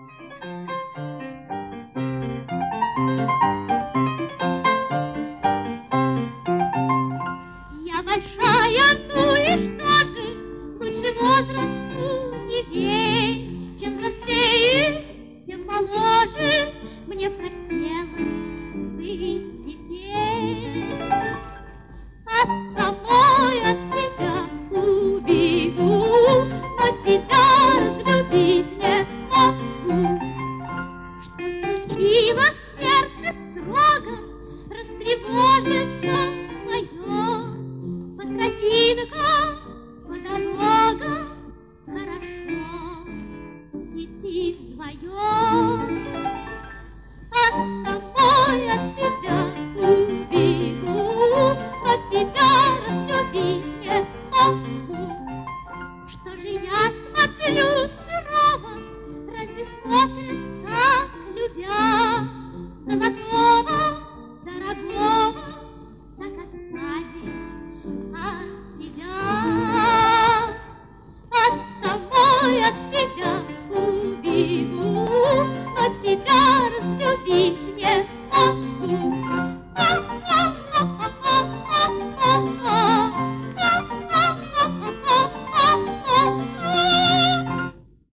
Я большая, ну и что же? Лучше возрасту не вей. Чем взрослее, тем моложе мне б хотелось быть теперь. От самой от тебя убегу, но тебя разлюбить не могу. Что случилось, сердце строго растревожено мое. Под тропинкой, по дорогам хорошо идти вдвоем. От самой от тебя убегу, но тебя разлюбить не могу. Что же я смотрю сурово, разве смотрит